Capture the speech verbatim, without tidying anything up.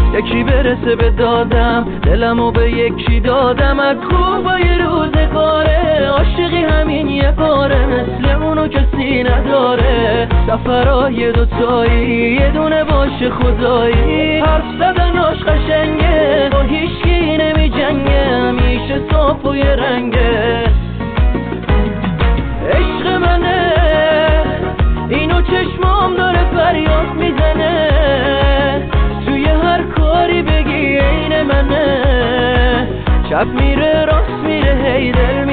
یکی برسه به دادم، دلمو به یکی دادم. از خوبای روزگاره عاشقی همین یه باره، مثل اونو کسی نداره. سفرهای دوتایی یه دونه باشه خدایی، حرف زدناش قشنگه، با هیچکی نمی جنگه، همیشه صاف و یه رنگه. عشق منه اینو چشمام داره فریاد میزنه، توی هر کاری بگی عین منه. شب میره راست میره هی دل